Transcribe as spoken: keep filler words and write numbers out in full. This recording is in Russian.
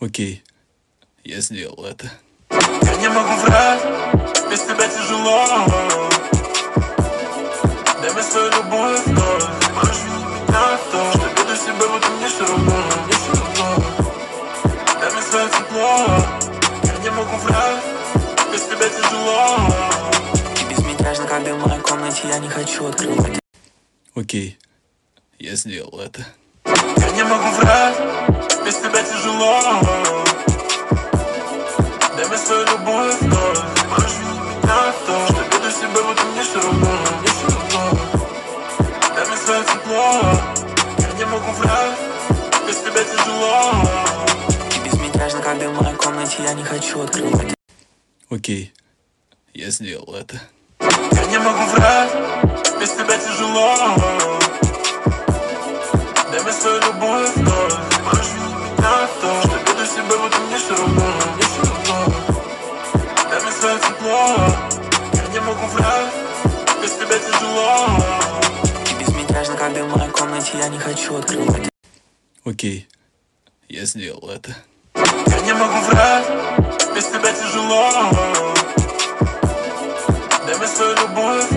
Окей, я сделал это. Я не могу врать, без тебя тяжело. Дай мне свою любовь, но можешь видеть меня то, что веду себя, будто мне все равно, мне все равно. Дай мне свое тепло. Я не могу врать, без тебя тяжело. Ты безмятежна, как дым в моей комнате, я не хочу открывать. Окей, я сделал это. Я не могу врать, без тебя тяжело. Дай мне свою любовь, но можешь видеть меня то, что веду себя, будто мне все равно, мне все равно. Дай мне свое тепло. Я не могу врать, без тебя тяжело. Ты безмятежна, как дым в моей комнате, я не хочу открывать. Окей, я сделал это. Я не могу врать, без тебя тяжело. Дай мне свою любовь, но можешь видеть меня то, что веду себя, будто мне все равно, мне все равно. Дай мне свое тепло. Я не могу врать, без тебя тяжело. Ты безмятежна, как дым в моей комнате, я не хочу открывать. Окей, я сделал это. Я не могу врать, без тебя тяжело. Дай мне свою любовь,